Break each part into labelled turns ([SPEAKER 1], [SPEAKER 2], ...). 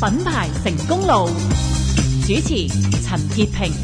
[SPEAKER 1] 品牌成功路，主持陳潔平。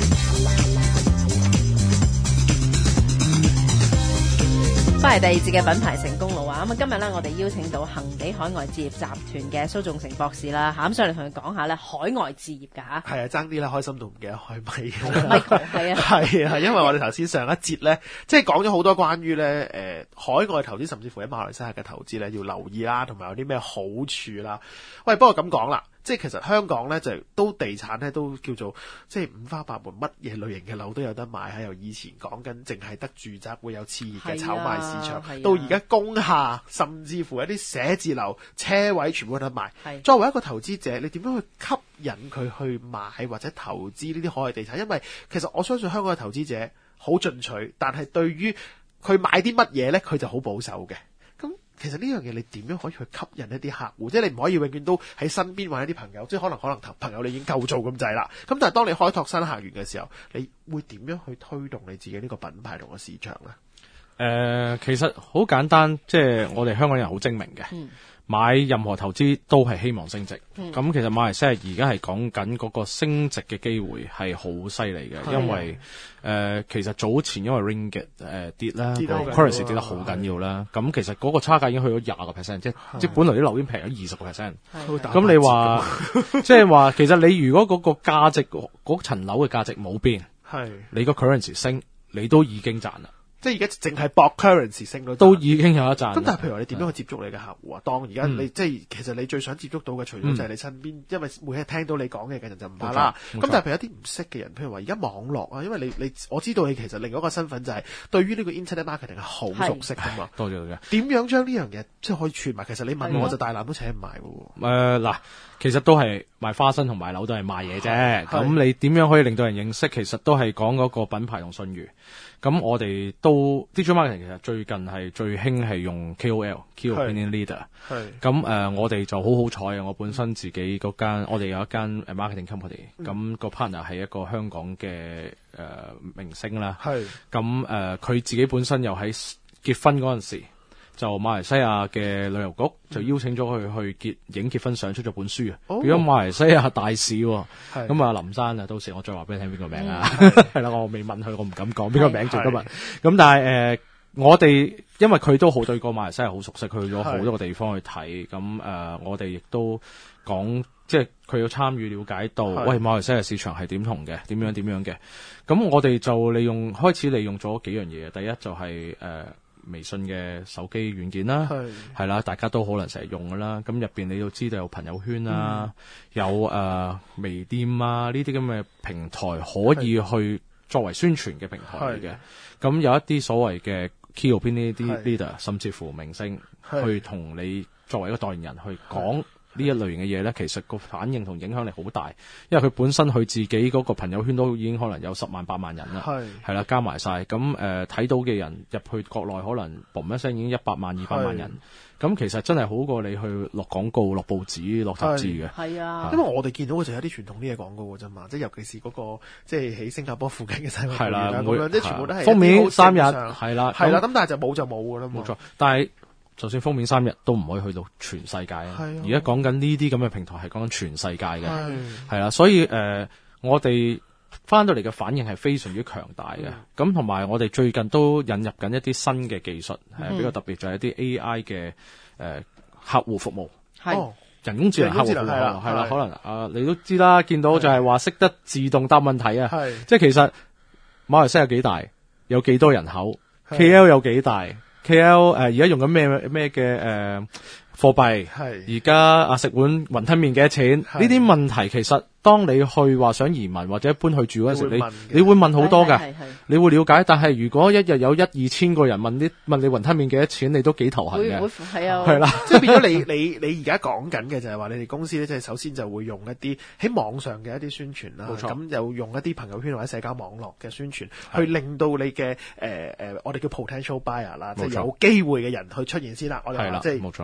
[SPEAKER 2] 翻嚟第二節嘅品牌成功路啊！咁啊，今日咧我哋邀請到恒地海外置業集團嘅蘇仲成博士啦，咁上嚟同佢講下咧海外置業㗎嚇。
[SPEAKER 3] 係啊，爭啲咧開心到唔記得開咪。
[SPEAKER 2] Michael 係啊，
[SPEAKER 3] 係啊，因為我哋頭先上一節咧，即係講咗好多關於咧海外投資，甚至乎喺馬來西亞嘅投資咧要留意啦，同埋有啲咩好處啦。喂，不過咁講啦。即係其實香港咧就都地產咧都叫做即係五花八門，乜嘢類型嘅樓都有得買。喺由以前講緊淨係得住宅會有熾熱嘅炒賣市場，到而家工廈，甚至乎一啲寫字樓車位全部有得賣。作為一個投資者，你點樣去吸引佢去買或者投資呢啲海外地產？因為其實我相信香港嘅投資者好進取，但係對於佢買啲乜嘢咧，佢就好保守嘅。其實呢樣嘢你點樣可以去吸引一啲客戶？即係你唔可以永遠都喺身邊或者啲朋友，即係可能朋友你已經夠做咁滯啦。咁但係當你開拓新客源嘅時候，你會點樣去推動你自己呢個品牌同個市場呢？
[SPEAKER 4] 其實好簡單，即係我哋香港人好精明嘅。買任何投資都係希望升值，咁其實馬來西亞而家係講緊嗰個升值嘅機會係好犀利嘅，因為其實早前因為 Ringgit 跌啦，currency 跌得好緊要啦，咁其實嗰個差價已經去咗20%，即係本來啲樓已經平咗20%，咁你話即係話其實你如果嗰個價值嗰層樓嘅價值冇變，你個 currency 升，你都已經賺啦。
[SPEAKER 3] 即係而家淨係博 currency 升
[SPEAKER 4] 都已經有一賺。
[SPEAKER 3] 咁但係譬如話你點樣去接觸你嘅客戶啊？當而家你即係其實你最想接觸到嘅，除咗就係你身邊，因為每日聽到你講嘅人就唔怕啦。咁但係譬如有啲唔識嘅人，譬如話而家網絡啊，因為你我知道你其實另外一個身份就係對於呢個 internet marketing 係好熟悉㗎嘛。
[SPEAKER 4] 多謝嘅。
[SPEAKER 3] 點樣將呢樣嘢即係可以傳埋？其實你問我就大纜都請唔埋喎。
[SPEAKER 4] 嗱，其實都係賣花生同賣樓都係賣嘢啫。咁你點樣可以令到人認識？其實都係講嗰個品牌同信譽。咁我哋都 digital marketing 其實最近係最興係用 KOL，Key Opinion Leader。咁我哋就好好彩啊！我本身自己嗰間，我哋有一間marketing company，咁個 partner 係一個香港嘅明星啦。咁佢自己本身又喺結婚嗰陣時，就馬來西亞嘅旅遊局就邀請咗佢去影結婚相，出咗本書啊！如果馬來西亞大使喎，咁啊林生啊，到時我再話俾你聽邊個名啊？係啦，我未問佢，我唔敢講邊個名做今日。咁但係我哋因為佢都好對個馬來西亞好熟悉，佢去咗好多個地方去睇。咁我哋亦都講，即係佢要參與了解到，喂馬來西亞市場係點同嘅，點樣嘅。咁我哋就開始利用咗幾樣嘢。第一就係微信嘅手機軟件啦，係啦，大家都可能成日用噶啦。咁入邊你都知道有朋友圈啊，有微店啊，呢啲咁嘅平台可以去作為宣傳嘅平台嚟嘅。咁有一啲所謂嘅 key opinion leader，甚至乎明星去同你作為一個代言人去講呢一類型嘅嘢咧，其實個反應同影響力好大，因為佢本身佢自己嗰個朋友圈都已經可能有10萬8萬人啦，係啦，加埋晒咁睇到嘅人入去國內可能嘣一聲已經100萬200萬人，咁其實真係好過你去落廣告、落報紙、落雜誌嘅。
[SPEAKER 2] 係啊，
[SPEAKER 3] 因為我哋見到嘅就有啲傳統啲嘅廣告嘅啫嘛，即係尤其是嗰個即係喺新加坡附近嘅西灣啦，咁樣即係全部都係
[SPEAKER 4] 封面3日，係啦，
[SPEAKER 3] 咁但係就冇㗎啦嘛。
[SPEAKER 4] 冇錯，但係就算封面3日都唔可以去到全世界啊！而家講緊呢啲咁嘅平台係講緊全世界嘅，係啦，所以我哋翻到嚟嘅反應係非常之強大嘅。咁同埋我哋最近都引入緊一啲新嘅技術，比較特別就係一啲 AI 嘅客戶服務，人工智能客戶服務係啦，可能你都知啦，見到就係話識得自動答問題啊，即係其實馬來西亞幾大，有幾多人口 ，KL 有幾大。KL 而家用緊咩嘅貨幣？而家食碗雲吞麵幾多錢？呢啲問題其實當你去話想移民或者搬去住嗰陣時，你會問好多㗎，你會了解。但係如果一日有1-2千個人問你雲吞麵幾多錢，你都幾頭痕嘅。係啦，
[SPEAKER 3] 即係變咗你而家講緊嘅就係話你哋公司咧，即係首先就會用一啲喺網上嘅一啲宣傳啦，咁又用一啲朋友圈或者社交網絡嘅宣傳，去令到你嘅我哋叫 potential buyer 啦，即係有機會嘅人去出現先啦。我哋話即係現咗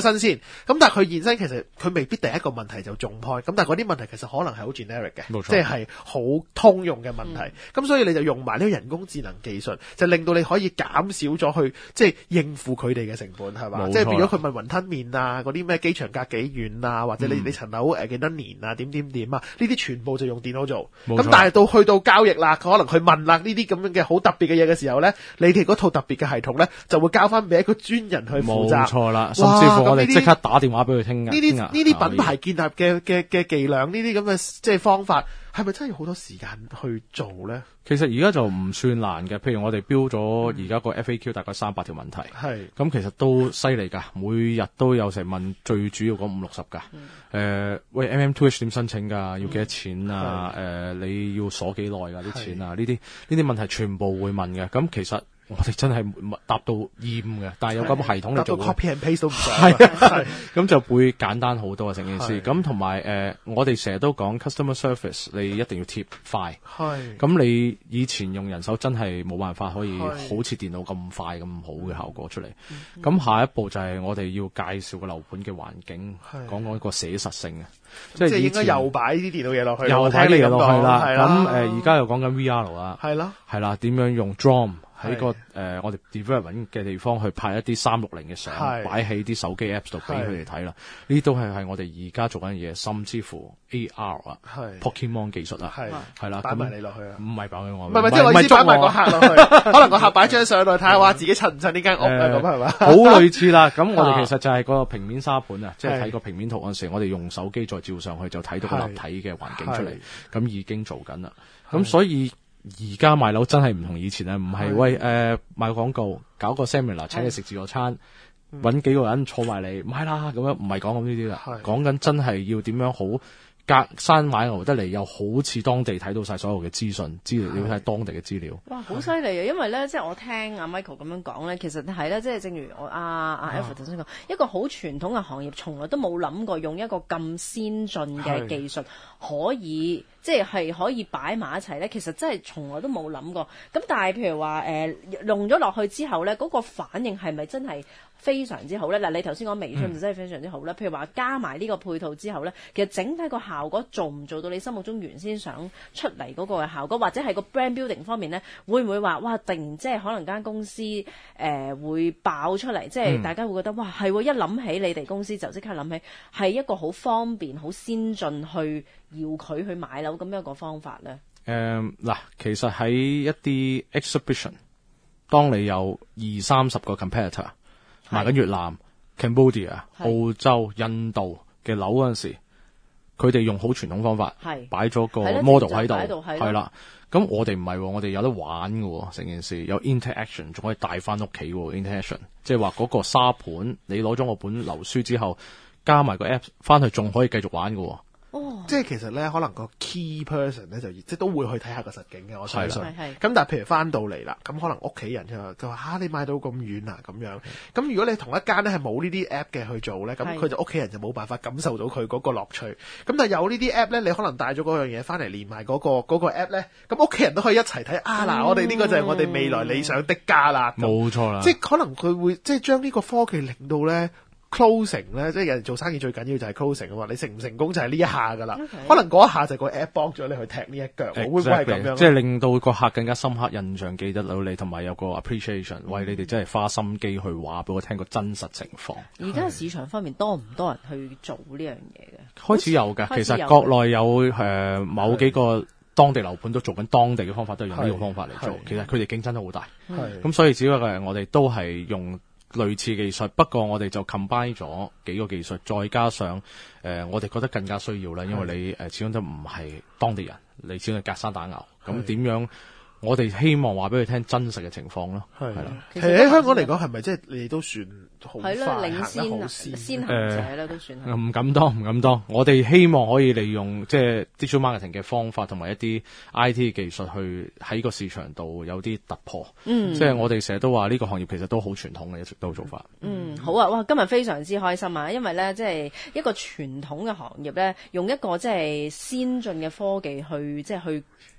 [SPEAKER 3] 新鮮。咁但係佢現身其實佢未必第一個問題就中 point，咁但係嗰啲問題其實可能係好 generic 嘅，
[SPEAKER 4] 冇錯
[SPEAKER 3] 即係好通用嘅問題。咁所以你就用埋呢個人工智能技術，就令到你可以減少咗去即係應付佢哋嘅成本係嘛？即係變咗佢問雲吞麵啊，嗰啲咩機場隔幾遠啊，或者你層樓幾多年啊，點啊，呢啲全部就用電腦做。咁但係去到交易啦，可能佢問啦呢啲咁樣嘅好特別嘅嘢嘅時候咧，你哋嗰套特別嘅系統咧就會交翻俾一個專人去負責。
[SPEAKER 4] 冇錯啦，甚至乎我哋即刻打電話俾佢聽㗎。
[SPEAKER 3] 呢啲品牌建立嘅伎倆，呢啲咁嘅即係方法，係咪真係要好多時間去做咧？
[SPEAKER 4] 其實而家就唔算難嘅，譬如我哋標咗而家個 FAQ 大概300條問題，咁其實都犀利㗎，每日都有成問最主要嗰50-60㗎。喂 MM2H 點申請㗎？要幾多錢啊？你要鎖幾耐㗎？啲錢啊？呢啲問題全部會問嘅。咁其實我哋真係答到厭嘅，但係有咁系統嚟做，
[SPEAKER 3] 答到 copy and paste 都唔使。
[SPEAKER 4] 係咁就會簡單好多啊成件事。咁同埋我哋成日都講 customer service， 你一定要貼快。咁你以前用人手真係冇辦法可以好似電腦咁快咁好嘅效果出嚟。咁下一步就係我哋要介紹個樓盤嘅環境，講一個寫實性啊，即係
[SPEAKER 3] 應該又擺呢啲電腦嘢落去，
[SPEAKER 4] 又睇你嘢落去啦。咁而家又講緊 VR 啦，係啦，點樣用 drone喺個我哋 development 嘅地方去拍一啲360嘅相，擺喺啲手機 apps 度俾佢哋睇啦。呢啲都係我哋而家做緊嘅嘢，甚至乎 AR 啊，Pokemon 技術啊，係啦，
[SPEAKER 3] 擺埋你落去啊，
[SPEAKER 4] 唔係擺俾我，
[SPEAKER 3] 唔係即係我意思擺埋個客落去，可能個客擺張相落去睇下，話自己襯唔襯呢間屋啊咁係嘛？
[SPEAKER 4] 好類似啦。咁我哋其實就係個平面沙盤啊，即係睇個平面圖嗰陣時，我哋用手機再照上去就睇到個立體嘅環境出嚟，咁已經做緊啦。咁所以而家賣樓真係唔同以前啊，唔係喂賣個廣告，搞個 seminar 請你食自助餐，搵幾個人坐埋嚟買啦咁樣，唔係講咁呢啲啦，講緊真係要點樣好隔山買牛得嚟，又好似當地睇到晒所有嘅資料，要睇當地嘅資料。
[SPEAKER 2] 哇，好犀利啊！因為咧，即係我聽阿 Michael 咁樣講咧，其實係咧，即係正如我阿 Alfred 頭先講，一個好傳統嘅行業，從來都冇諗過用一個咁先進嘅技術可以。即係可以擺埋一齊咧，其實真係從來都冇諗過。咁但係譬如話用咗落去之後咧，嗰個反應係咪真係非常之好咧？嗱，你頭先講微信就真係非常之好啦。譬如話加埋呢個配套之後咧，其實整體個效果做唔做到你心目中原先想出嚟嗰個嘅效果，或者係個 brand building 方面咧，會唔會話哇突然即係可能間公司會爆出嚟，即係大家會覺得哇係喎，一諗起你哋公司就即刻諗起係一個好方便、好先進去要佢去買樓咁樣一個方法咧。
[SPEAKER 4] 嗱，其實喺一啲 exhibition， 當你有20-30個 competitor 賣緊越南、Cambodia、澳洲、印度嘅樓嗰陣時，佢哋用好傳統方法，擺咗個 model 喺度，係啦。咁我哋唔係，我哋有得玩嘅，成件事有 interaction， 仲可以帶翻屋企 interaction， 即係話嗰個沙盤，你攞咗我本樓書之後，加埋個 app 翻去，仲可以繼續玩嘅。
[SPEAKER 3] 即係其實咧，可能個 key person 咧就即係都會去睇下個實景嘅，我相信。咁但係譬如翻到嚟啦，咁可能屋企人就話你買到咁遠啊咁樣。咁如果你同一間咧係冇呢啲 app 嘅去做咧，咁佢就屋企人就冇辦法感受到佢嗰個樂趣。咁但係有呢啲 app 咧，你可能帶咗嗰樣嘢翻嚟連埋嗰個 app 咧，咁屋企人都可以一齊睇嗱，我哋呢個就係我哋未來理想的家啦。
[SPEAKER 4] 冇錯啦，
[SPEAKER 3] 即係可能佢會即係將呢個科技令到咧。closing 咧，即係有人做生意最緊要就係 closing 啊嘛，你成唔成功就係呢一下噶啦，可能嗰一下就個 app 幫咗你去踢呢一腳，會唔會係咁樣？
[SPEAKER 4] 即係令到個客更加深刻印象，記得到你，同埋有個 appreciation，為你哋真係花心機去話俾我聽個真實情況。
[SPEAKER 2] 而家市場方面多唔多人去做呢樣嘢嘅？
[SPEAKER 4] 開始有㗎，其實國內有某幾個當地樓盤都做緊當地嘅方法，都係用呢個方法嚟做。其實佢哋競爭都好大，咁所以只不過係我哋都係用類似技術，不過我哋就 combine 咗幾個技術，再加上我哋覺得更加需要啦，因為你始終都唔係當地人，你始終係隔山打牛，咁點樣？我哋希望話俾佢聽真實嘅情況咯，係啦。
[SPEAKER 3] 其實喺香港嚟講，係咪即係你哋都算好快
[SPEAKER 2] 領
[SPEAKER 3] 先
[SPEAKER 2] 先行者咧？都算係。
[SPEAKER 4] 唔敢當。我哋希望可以利用即係 digital marketing 嘅方法，同埋一啲 IT 嘅技術，去喺個市場度有啲突破。即係我哋成日都話呢個行業其實都好傳統嘅，一直都做法。
[SPEAKER 2] 好啊！哇，今日非常之開心啊！因為咧，即係一個傳統嘅行業咧，用一個即係先進嘅科技去即係去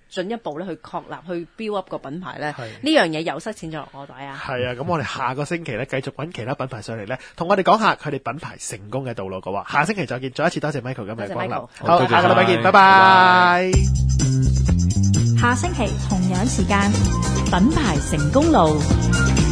[SPEAKER 2] 進一步咧去確立、去 build up 個品牌咧，
[SPEAKER 3] 係
[SPEAKER 2] 呢樣嘢又塞錢咗落我袋啊！
[SPEAKER 3] 係啊，咁我哋下個星期咧繼續揾其他品牌上嚟咧，同我哋講下佢哋品牌成功嘅道路噶喎。下星期再見，再一次多謝 Michael 今日嘅光臨。
[SPEAKER 2] 多謝 Michael
[SPEAKER 3] 好，
[SPEAKER 4] 多謝
[SPEAKER 3] 下個禮拜見，
[SPEAKER 4] 晒
[SPEAKER 3] 拜拜。
[SPEAKER 1] 下星期同樣時間，品牌成功路。